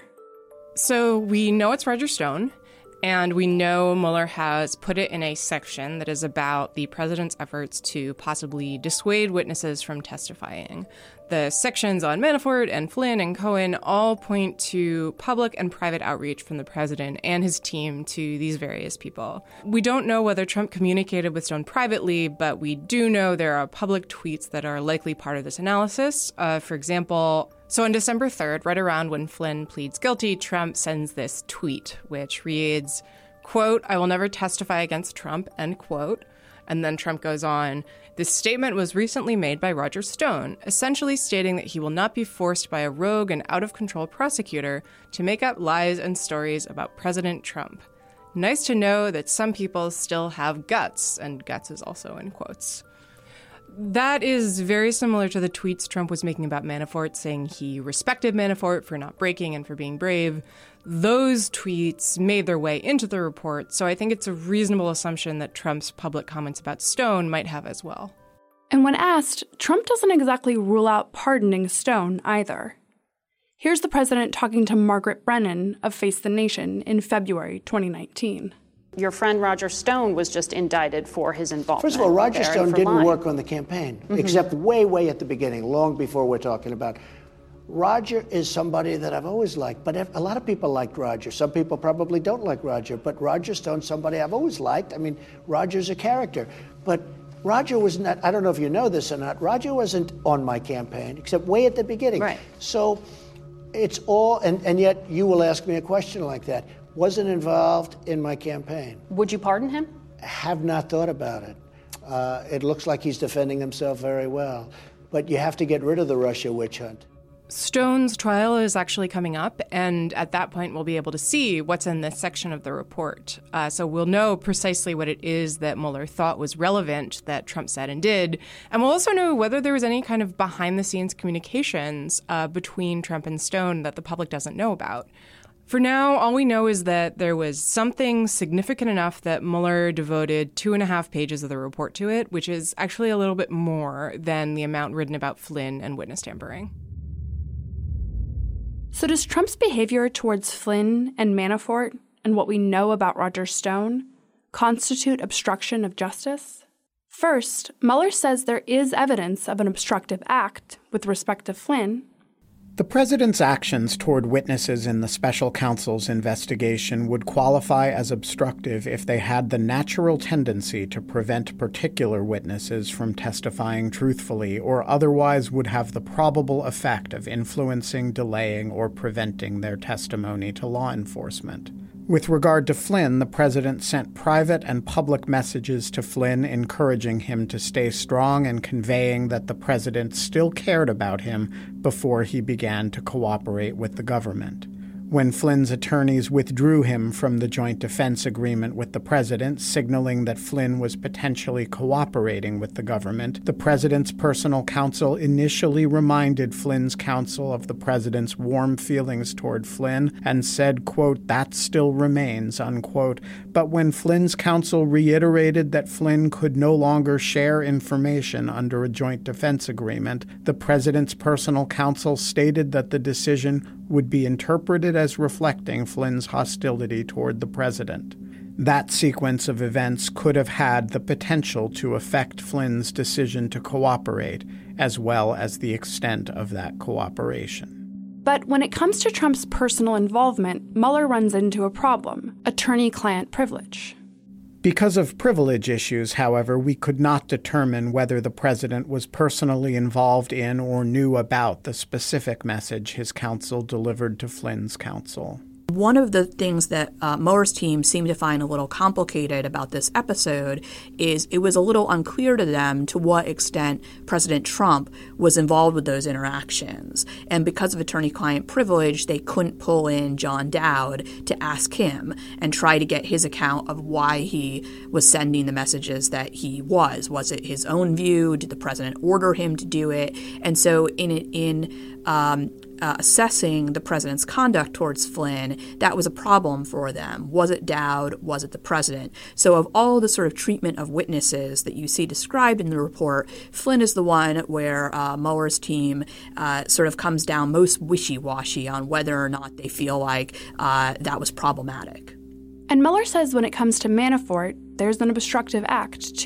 So we know it's Roger Stone, and we know Mueller has put it in a section that is about the president's efforts to possibly dissuade witnesses from testifying. The sections on Manafort and Flynn and Cohen all point to public and private outreach from the president and his team to these various people. We don't know whether Trump communicated with Stone privately, but we do know there are public tweets that are likely part of this analysis. Uh, for example, so on December third, right around when Flynn pleads guilty, Trump sends this tweet, which reads, quote, "I will never testify against Trump," end quote. And then Trump goes on, "This statement was recently made by Roger Stone, essentially stating that he will not be forced by a rogue and out-of-control prosecutor to make up lies and stories about President Trump. Nice to know that some people still have guts," and guts is also in quotes. That is very similar to the tweets Trump was making about Manafort, saying he respected Manafort for not breaking and for being brave. Those tweets made their way into the report, so I think it's a reasonable assumption that Trump's public comments about Stone might have as well. And when asked, Trump doesn't exactly rule out pardoning Stone either. Here's the president talking to Margaret Brennan of Face the Nation in February twenty nineteen. Your friend Roger Stone was just indicted for his involvement. First of all, Roger there Stone didn't lying. work on the campaign, Mm-hmm. except way, way at the beginning, long before we're talking about. Roger is somebody that I've always liked, but a lot of people liked Roger. Some people probably don't like Roger, but Roger Stone's somebody I've always liked. I mean, Roger's a character. But Roger was not, I don't know if you know this or not, Roger wasn't on my campaign, except way at the beginning. Right. So it's all, and, and yet you will ask me a question like that. Wasn't involved in my campaign. Would you pardon him? Have not thought about it. Uh, it looks like he's defending himself very well. But you have to get rid of the Russia witch hunt. Stone's trial is actually coming up, and at that point we'll be able to see what's in this section of the report. Uh, so we'll know precisely what it is that Mueller thought was relevant that Trump said and did, and we'll also know whether there was any kind of behind-the-scenes communications uh, between Trump and Stone that the public doesn't know about. For now, all we know is that there was something significant enough that Mueller devoted two and a half pages of the report to it, which is actually a little bit more than the amount written about Flynn and witness tampering. So does Trump's behavior towards Flynn and Manafort and what we know about Roger Stone constitute obstruction of justice? First, Mueller says there is evidence of an obstructive act with respect to Flynn. The president's actions toward witnesses in the special counsel's investigation would qualify as obstructive if they had the natural tendency to prevent particular witnesses from testifying truthfully or otherwise would have the probable effect of influencing, delaying, or preventing their testimony to law enforcement. With regard to Flynn, the president sent private and public messages to Flynn encouraging him to stay strong and conveying that the president still cared about him before he began to cooperate with the government. When Flynn's attorneys withdrew him from the joint defense agreement with the president, signaling that Flynn was potentially cooperating with the government, the president's personal counsel initially reminded Flynn's counsel of the president's warm feelings toward Flynn and said, quote, "that still remains," unquote. But when Flynn's counsel reiterated that Flynn could no longer share information under a joint defense agreement, the president's personal counsel stated that the decision would be interpreted as reflecting Flynn's hostility toward the president. That sequence of events could have had the potential to affect Flynn's decision to cooperate, as well as the extent of that cooperation. But when it comes to Trump's personal involvement, Mueller runs into a problem: attorney-client privilege. Because of privilege issues, however, we could not determine whether the president was personally involved in or knew about the specific message his counsel delivered to Flynn's counsel. One of the things that uh, Mueller's team seemed to find a little complicated about this episode is it was a little unclear to them to what extent President Trump was involved with those interactions. And because of attorney-client privilege, they couldn't pull in John Dowd to ask him and try to get his account of why he was sending the messages that he was. Was it his own view? Did the president order him to do it? And so in in um, Uh, assessing the president's conduct towards Flynn, that was a problem for them. Was it Dowd? Was it the president? So of all the sort of treatment of witnesses that you see described in the report, Flynn is the one where uh, Mueller's team uh, sort of comes down most wishy-washy on whether or not they feel like uh, that was problematic. And Mueller says when it comes to Manafort, there's an obstructive act, too.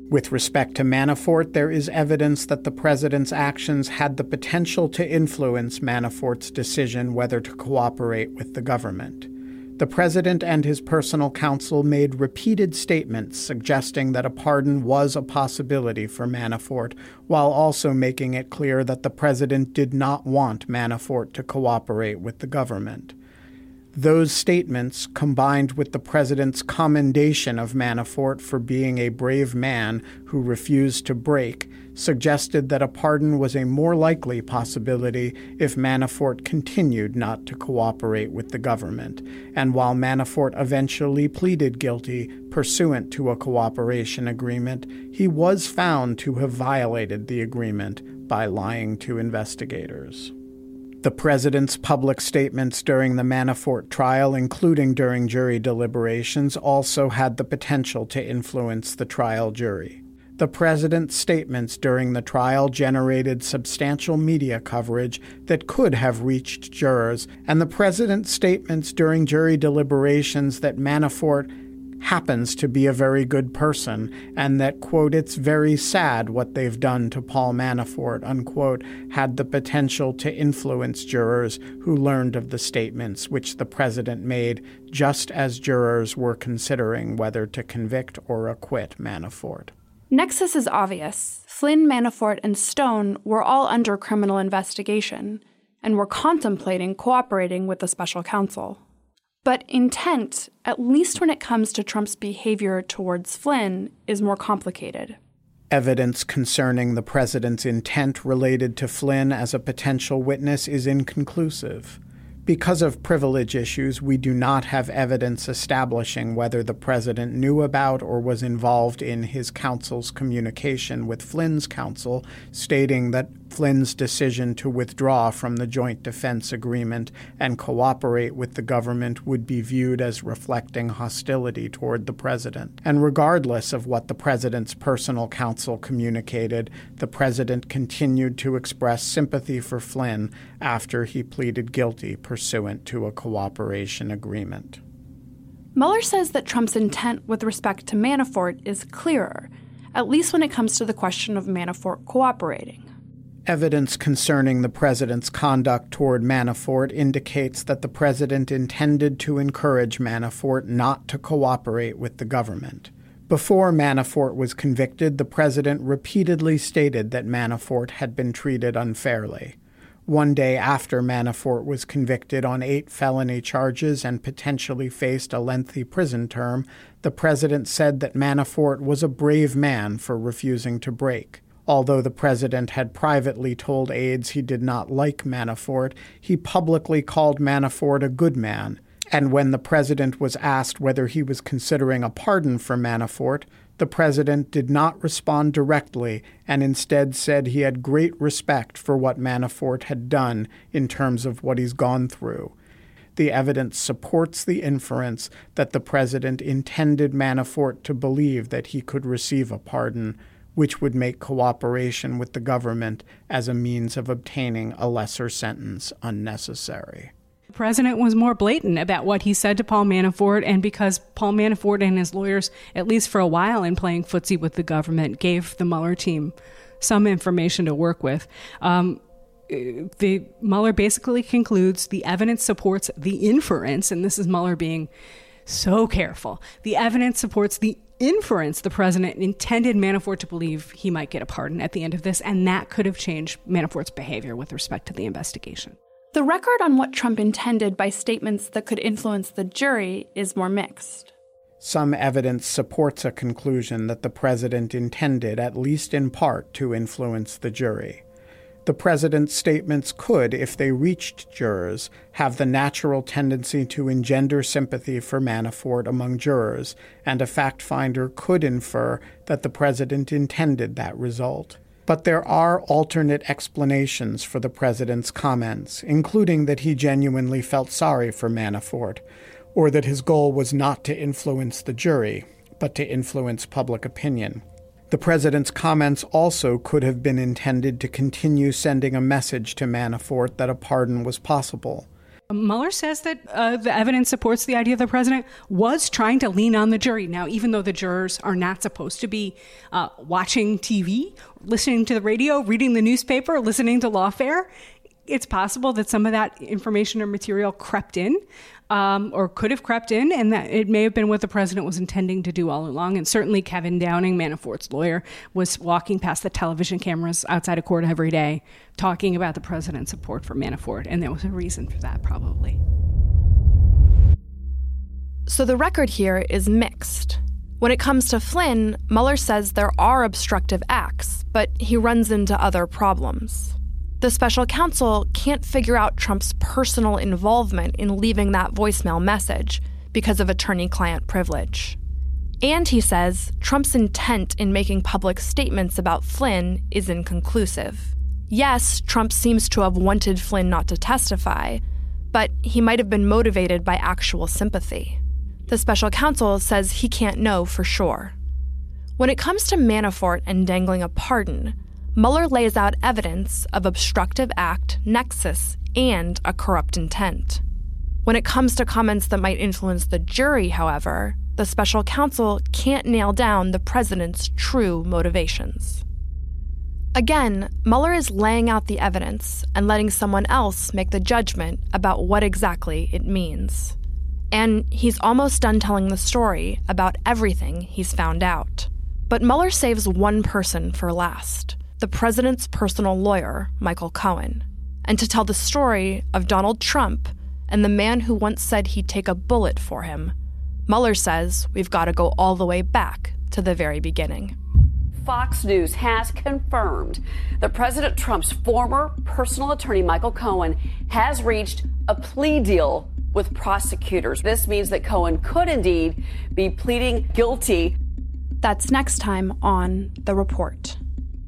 With respect to Manafort, there is evidence that the president's actions had the potential to influence Manafort's decision whether to cooperate with the government. The president and his personal counsel made repeated statements suggesting that a pardon was a possibility for Manafort, while also making it clear that the president did not want Manafort to cooperate with the government. Those statements, combined with the president's commendation of Manafort for being a brave man who refused to break, suggested that a pardon was a more likely possibility if Manafort continued not to cooperate with the government. And while Manafort eventually pleaded guilty pursuant to a cooperation agreement, he was found to have violated the agreement by lying to investigators. The president's public statements during the Manafort trial, including during jury deliberations, also had the potential to influence the trial jury. The president's statements during the trial generated substantial media coverage that could have reached jurors, and the president's statements during jury deliberations that Manafort happens to be a very good person, and that, quote, it's very sad what they've done to Paul Manafort, unquote, had the potential to influence jurors who learned of the statements which the president made just as jurors were considering whether to convict or acquit Manafort. Nexus is obvious. Flynn, Manafort, and Stone were all under criminal investigation and were contemplating cooperating with the special counsel. But intent, at least when it comes to Trump's behavior towards Flynn, is more complicated. Evidence concerning the president's intent related to Flynn as a potential witness is inconclusive. Because of privilege issues, we do not have evidence establishing whether the president knew about or was involved in his counsel's communication with Flynn's counsel, stating that Flynn's decision to withdraw from the Joint Defense Agreement and cooperate with the government would be viewed as reflecting hostility toward the president. And regardless of what the president's personal counsel communicated, the president continued to express sympathy for Flynn after he pleaded guilty pursuant to a cooperation agreement. Mueller says that Trump's intent with respect to Manafort is clearer, at least when it comes to the question of Manafort cooperating. Evidence concerning the president's conduct toward Manafort indicates that the president intended to encourage Manafort not to cooperate with the government. Before Manafort was convicted, the president repeatedly stated that Manafort had been treated unfairly. One day after Manafort was convicted on eight felony charges and potentially faced a lengthy prison term, the president said that Manafort was a brave man for refusing to break. Although the president had privately told aides he did not like Manafort, he publicly called Manafort a good man. And when the president was asked whether he was considering a pardon for Manafort, the president did not respond directly and instead said he had great respect for what Manafort had done in terms of what he's gone through. The evidence supports the inference that the president intended Manafort to believe that he could receive a pardon, which would make cooperation with the government as a means of obtaining a lesser sentence unnecessary. The president was more blatant about what he said to Paul Manafort, and because Paul Manafort and his lawyers, at least for a while in playing footsie with the government, gave the Mueller team some information to work with, um, the Mueller basically concludes the evidence supports the inference, and this is Mueller being so careful, the evidence supports the inference the president intended Manafort to believe he might get a pardon at the end of this, and that could have changed Manafort's behavior with respect to the investigation. The record on what Trump intended by statements that could influence the jury is more mixed. Some evidence supports a conclusion that the president intended, at least in part, to influence the jury. The president's statements could, if they reached jurors, have the natural tendency to engender sympathy for Manafort among jurors, and a fact finder could infer that the president intended that result. But there are alternate explanations for the president's comments, including that he genuinely felt sorry for Manafort, or that his goal was not to influence the jury, but to influence public opinion. The president's comments also could have been intended to continue sending a message to Manafort that a pardon was possible. Mueller says that uh, the evidence supports the idea the president was trying to lean on the jury. Now, even though the jurors are not supposed to be uh, watching T V, listening to the radio, reading the newspaper, listening to Lawfare, it's possible that some of that information or material crept in um, or could have crept in, and that it may have been what the president was intending to do all along. And certainly Kevin Downing, Manafort's lawyer, was walking past the television cameras outside of court every day talking about the president's support for Manafort, and there was a reason for that, probably. So the record here is mixed. When it comes to Flynn, Mueller says there are obstructive acts, but he runs into other problems. The special counsel can't figure out Trump's personal involvement in leaving that voicemail message because of attorney-client privilege. And he says Trump's intent in making public statements about Flynn is inconclusive. Yes, Trump seems to have wanted Flynn not to testify, but he might have been motivated by actual sympathy. The special counsel says he can't know for sure. When it comes to Manafort and dangling a pardon, Mueller lays out evidence of obstructive act, nexus, and a corrupt intent. When it comes to comments that might influence the jury, however, the special counsel can't nail down the president's true motivations. Again, Mueller is laying out the evidence and letting someone else make the judgment about what exactly it means. And he's almost done telling the story about everything he's found out. But Mueller saves one person for last. The president's personal lawyer, Michael Cohen, and to tell the story of Donald Trump and the man who once said he'd take a bullet for him. Mueller says we've got to go all the way back to the very beginning. Fox News has confirmed that President Trump's former personal attorney, Michael Cohen, has reached a plea deal with prosecutors. This means that Cohen could indeed be pleading guilty. That's next time on The Report.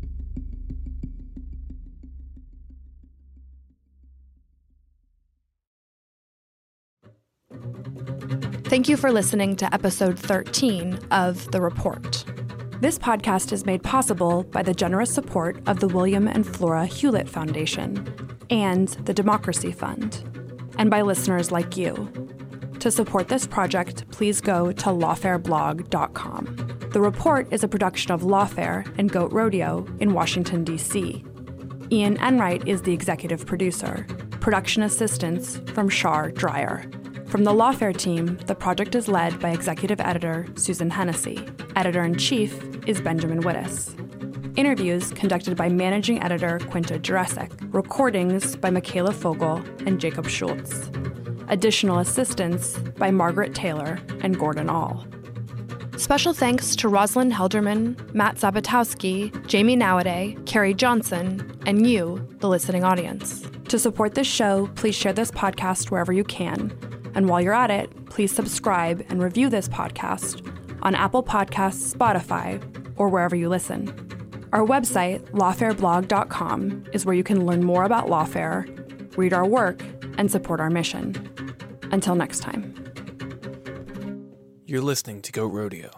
Thank you for listening to episode thirteen of The Report. This podcast is made possible by the generous support of the William and Flora Hewlett Foundation and the Democracy Fund, and by listeners like you. To support this project, please go to lawfare blog dot com. The Report is a production of Lawfare and Goat Rodeo in Washington, D C. Ian Enright is the executive producer. Production assistance from Shar Dreyer. From the Lawfare team, the project is led by executive editor Susan Hennessy. Editor-in-chief is Benjamin Wittes. Interviews conducted by managing editor Quinta Jurecic. Recordings by Michaela Fogel and Jacob Schultz. Additional assistance by Margaret Taylor and Gordon All. Special thanks to Rosalind Helderman, Matt Zabatowski, Jamie Nowaday, Carrie Johnson, and you, the listening audience. To support this show, please share this podcast wherever you can. And while you're at it, please subscribe and review this podcast on Apple Podcasts, Spotify, or wherever you listen. Our website, lawfare blog dot com, is where you can learn more about Lawfare, read our work, and support our mission. Until next time. You're listening to Goat Rodeo.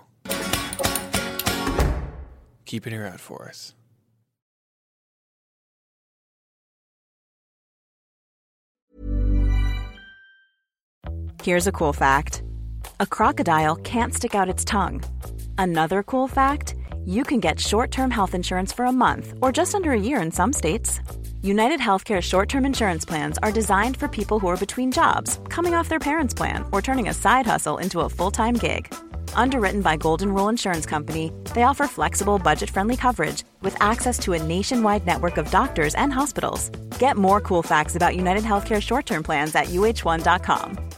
Keep an ear out for us. Here's a cool fact. A crocodile can't stick out its tongue. Another cool fact, you can get short-term health insurance for a month or just under a year in some states. United Healthcare short-term insurance plans are designed for people who are between jobs, coming off their parents' plan, or turning a side hustle into a full-time gig. Underwritten by Golden Rule Insurance Company, they offer flexible, budget-friendly coverage with access to a nationwide network of doctors and hospitals. Get more cool facts about United Healthcare short-term plans at U H one dot com.